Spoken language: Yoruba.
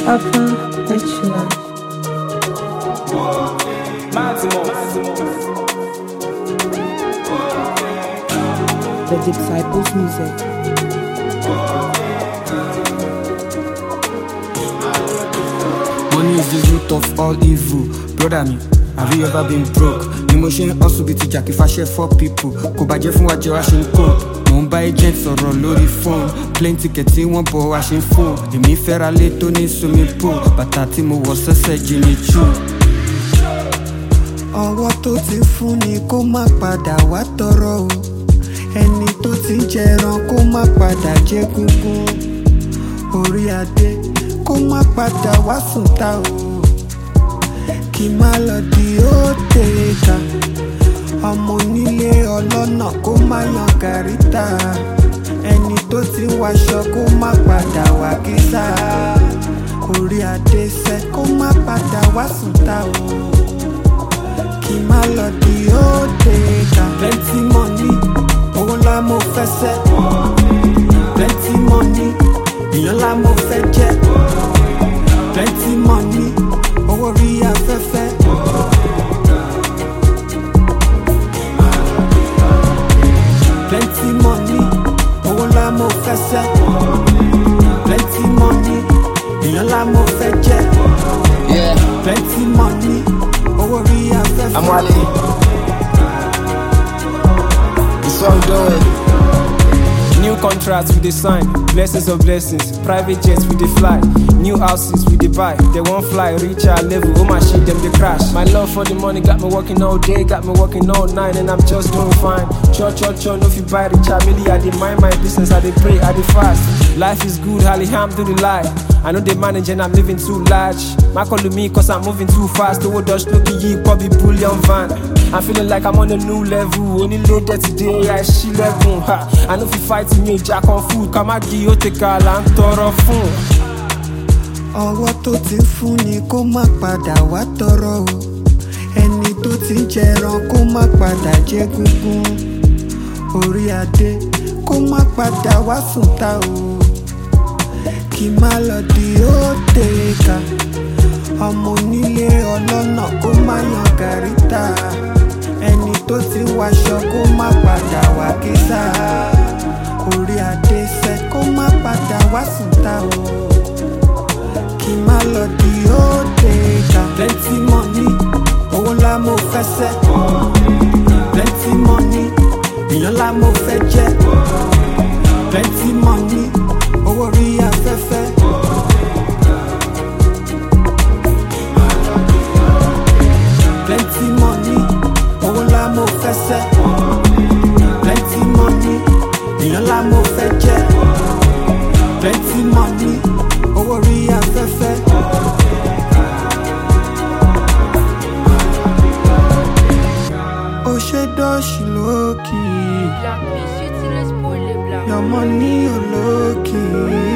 Upper echelon. The Disciples Music. Money is the root of all evil. Brother me, have you ever been broke? Emotion also be to jack if I share for people. Kò bàjẹ́ fún wa jẹ́ wá ṣe ń cope. Mo ń bá agent sọ̀rọ̀ lórí phone. Plane ticket tí wọ́n bọ̀ wá ṣe ń phone. Èmi fẹ́ra lé tó ní swimming pool. Bàtà tí mo wọ̀ sẹ́sẹ̀ Jimmy Choo. Ọwọ́ tó ti fún ni kó má padà wá tọrọ o. Ẹni tó ti jẹran kó má padà jẹ gúngún. Orí adé kó má padà wá sùn ta o. Kí má lọ di ó tèéka. Ọmọ onílé ọlọ́nà kó má yan gàríta. Ẹni tó ti wáṣọ kó má padà wá kísà. Orí adé sẹ́ kó má padà wá sùn ta o. Kí má lọ di ó tèéka. Plenty money, owó ńlá mo fẹ́ sẹ́. Plenty money, èèyàn ńlá mo fẹ́ jẹ́. Plenty money, owó rí afẹ́fẹ́. Plenty money, owó ńlá mo fẹ́ sẹ́. Plenty money, èèyàn ńlá mo fẹ́ jẹ́. Yeah, Plenty money, owó rí afẹ́fẹ́. I'm Wale. It's all good. New contracts we dey sign, blessings of blessings. Private jets we dey fly, new houses we dey buy. They won't fly, reach our level. Oh my shit, them they crash. My love for the money got me working all day, got me working all night, and I'm just doing fine. Cho, no if you buy rich, I really I dey mind my business, I dey pray, I dey fast. Life is good, alhamdulillah. I know they manage and I'm living too large. My call to me cause I'm moving too fast. The world does look ye, Bobby Bullion van. I'm feeling like I'm on a new level. Only later today, I she level. I know if you fight me, jack on food. Come out, you take a land toro fun. Ọwọ́ tó ti fún ni kó má padà wá tọrọ o. Ẹni tó ti jẹran kó má padà jẹ gúngún. Orí adé kó má padà wá sùn ta o. Kí má lọ di ó tèéka. Ọmọ onílé ọlọ́nà kó má yan gàríta. Ẹni tó ti wáṣọ kó má padà wá kísà. Orí adé sẹ́ kó má padà wá sùn ta o. Kí má lọ di ó tèéka. Plenty money, owó ńlá mo fẹ́ sẹ́. Plenty money, èèyàn ńlá mo fẹ́ jẹ́. Plenty money, owó rí afẹ́fẹ́. Plenty money, owó ńlá mo fẹ́ sẹ́. Plenty money, èèyàn ńlá mo fẹ́ jẹ́. Plenty money, owó rí afẹ́fẹ́. Ó ṣe dọ́ọ̀ṣì lókì. Black, mais je te laisse pour les blagues. Your money, your low key.